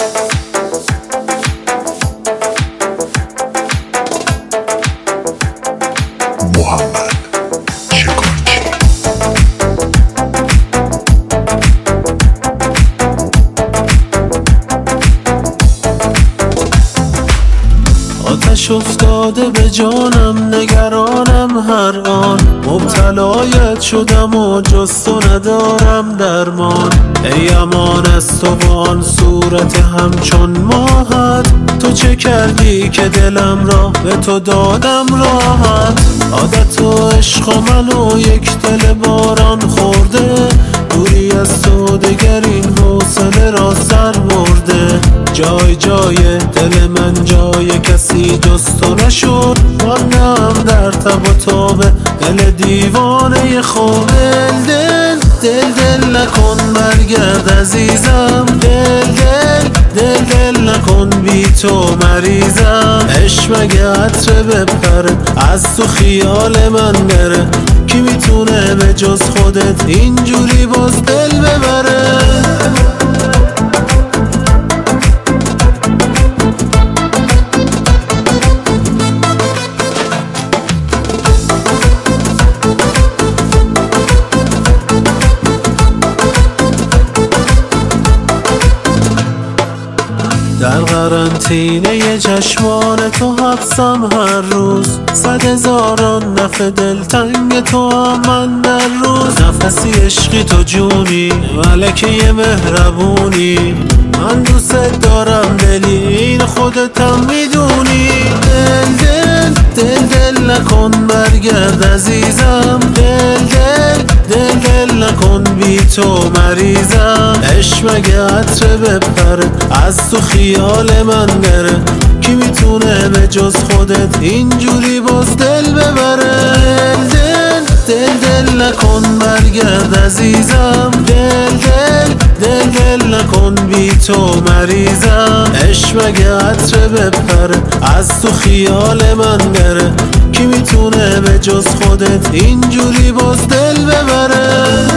محمد شکارچی. آتش افتاده به جانم، نگرانم هر آن، مبتلایت شدم و جز تو ندارم درمان. ای امان از تو و آن صورت همچون ماهت، تو چه کردی که دلم را به تو دادم راحت. عادت و عشق و من و یک دل باران خورده، دوری از تو دگر این حوصله را سر برده. جای جای دل من جای کسی جز تو نشد، ماندم در تب و تاب دل دیوانه خود. دل دل دل نکن برگرد عزیزم، دل دل دل دل نکن بی تو مریضم. عشق مگه عطره بپره از تو خیال من بره، کی میتونه به جز خودت اینجوری باز دل ببره؟ در قرنطینه چشمان تو حبسم هر روز، 100,000 نفع دلتنگ تو هم من در روز. نفسی عشقی تو جونی، ملکه مهربونی، من دوست دارم دلی این خودتم میدونی. دل دل دل دل نکن برگرد عزیزم، دل دل دل دل نکن بی تو مریضم. عشق مگه عطره بپره از تو خیال من بره، کی میتونه به جز خودت اینجوری باز دل ببره؟ دل دل دل نکن برگرد عزیزم، دل دل دل دل نکن بی تو مریضم. عشق مگه عطره بپره از تو خیال من بره، کی میتونه به جز خودت اینجوری باز دل ببره؟